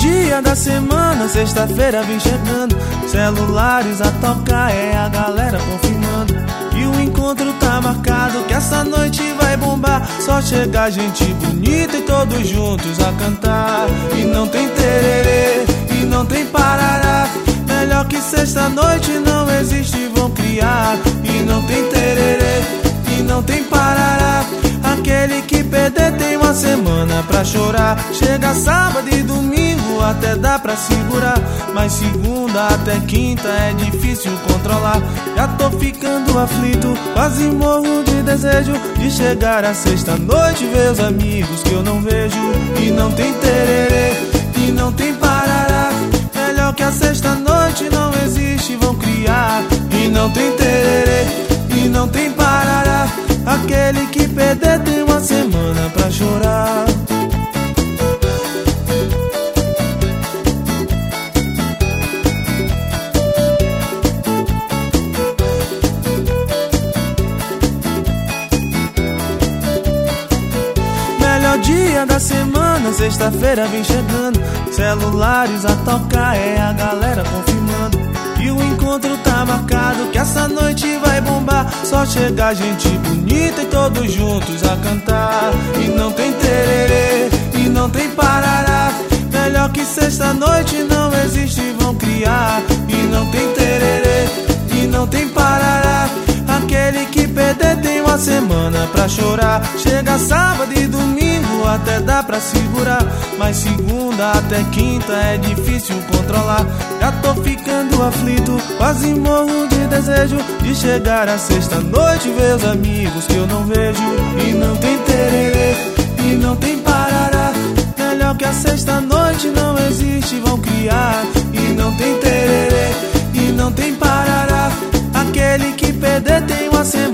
dia da semana, sexta-feira vem chegando, celulares a tocar, é a galera confirmando que o encontro tá marcado, que essa noite vai bombar. Só chega gente bonita e todos juntos a cantar. E não tem tererê, e não tem parará, melhor que sexta-noite não existe, vão criar. E não tem tererê, e não tem parará, aquele que perder tem uma semana pra chorar. Chega sábado e domingo até dá pra segurar, mas segunda até quinta é difícil controlar. Já tô ficando aflito, quase morro de desejo de chegar a sexta-noite, ver os amigos que eu não vejo. E não tem tererê, e não tem parará, melhor que a sexta-noite não existe, vão criar. E não tem tererê, e não tem parará, aquele que perder tem uma semana pra chorar. Melhor dia da semana, sexta-feira vem chegando, celulares a tocar, é a galera confirmando que o encontro tá marcado, que essa noite vai bombar. Só chega gente bonita e todos juntos a cantar. E não tem tererê, e não tem parará, melhor que sexta-noite não existe, vão criar. E não tem tererê, e não tem parará, aquele que perder tem uma semana pra chorar. Chega sábado e domingo até dá pra segurar, mas segunda até quinta é difícil controlar. Já tô ficando aflito, quase morro de desejo de chegar a sexta-noite, ver os amigos que eu não vejo. E não tem tererê, e não tem parará, melhor que a sexta-noite não existe, vão criar. E não tem tererê, e não tem parará, aquele que perder tem uma semana